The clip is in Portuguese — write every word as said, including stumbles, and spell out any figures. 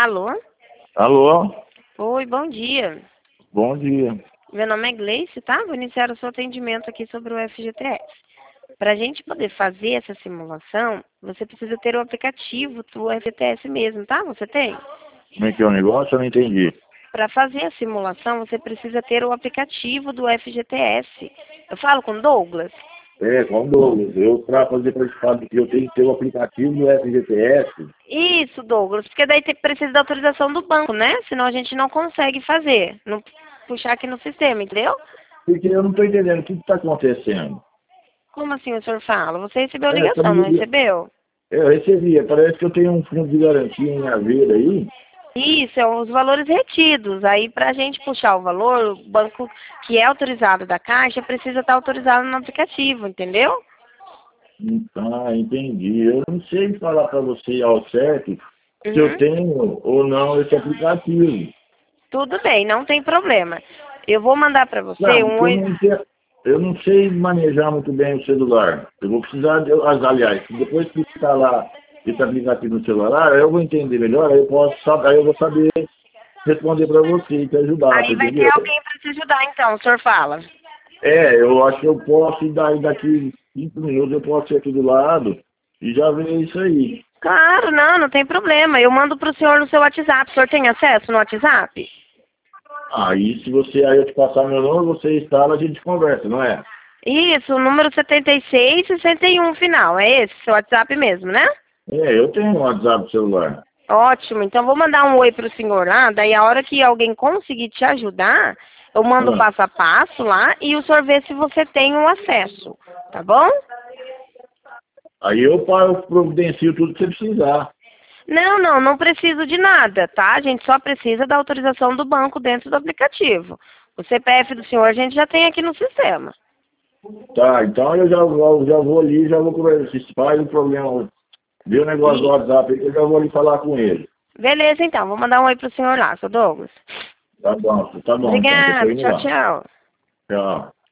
Alô? Alô? Oi, bom dia. Bom dia. Meu nome é Gleice, tá? Vou iniciar o seu atendimento aqui sobre o F G T S. Para a gente poder fazer essa simulação, você precisa ter o aplicativo do F G T S mesmo, tá? Você tem? Como é que é o negócio? Eu não entendi. Para fazer a simulação, você precisa ter o aplicativo do F G T S. Eu falo com o Douglas? É, com o Douglas. Eu, para fazer participar, eu tenho que ter o aplicativo do F G T S. Isso, Douglas, porque daí tem, precisa da autorização do banco, né? Senão a gente não consegue fazer, não puxar aqui no sistema, entendeu? Porque eu não estou entendendo o que está acontecendo. Como assim o senhor fala? Você recebeu a É, tá ligação, me não ligando. recebeu? Eu recebi. Parece que eu tenho um fundo de garantia em haver aí. Isso, é os valores retidos. Aí, para a gente puxar o valor, o banco que é autorizado da Caixa precisa estar autorizado no aplicativo, entendeu? Ah, entendi. Eu não sei falar para você ao certo se eu Uhum. tenho ou não esse aplicativo. Tudo bem, não tem problema. Eu vou mandar para você Não, um porque eu oi. não, sei- eu não sei manejar muito bem o celular. Eu vou precisar, de, aliás, depois que instalar esse aplicativo no celular, aí eu vou entender melhor, aí eu posso saber, aí eu vou saber responder para você e te ajudar, Aí você vai ter entendeu? alguém para te ajudar, então, o senhor fala. É, eu acho que eu posso, daí daqui cinco minutos eu posso ir aqui do lado e já ver isso aí. Claro, não, não tem problema. Eu mando para o senhor no seu WhatsApp. O senhor tem acesso no WhatsApp? Aí se você, aí eu te passar meu nome, você instala, a gente conversa, não é? Isso, o número setenta e seis, sessenta e um final. É esse, seu WhatsApp mesmo, né? É, eu tenho um WhatsApp no celular. Ótimo, então vou mandar um oi pro senhor lá, daí a hora que alguém conseguir te ajudar, eu mando o Ah, passo a passo lá e o senhor vê se você tem o acesso, tá bom? aí eu, pa- eu providencio tudo que você precisar. Não, não, não preciso de nada, tá? A gente só precisa da autorização do banco dentro do aplicativo. O C P F do senhor a gente já tem aqui no sistema. Tá, então eu já, vou- já vou ali, já vou conversar. Se faz o problema, vê o negócio do E WhatsApp aí, que eu já vou ali falar com ele. beleza, então, vou mandar um oi pro senhor lá, seu Douglas. Tá bom, tá bom então, tô Obrigada, indo tchau, lá. tchau. Tchau.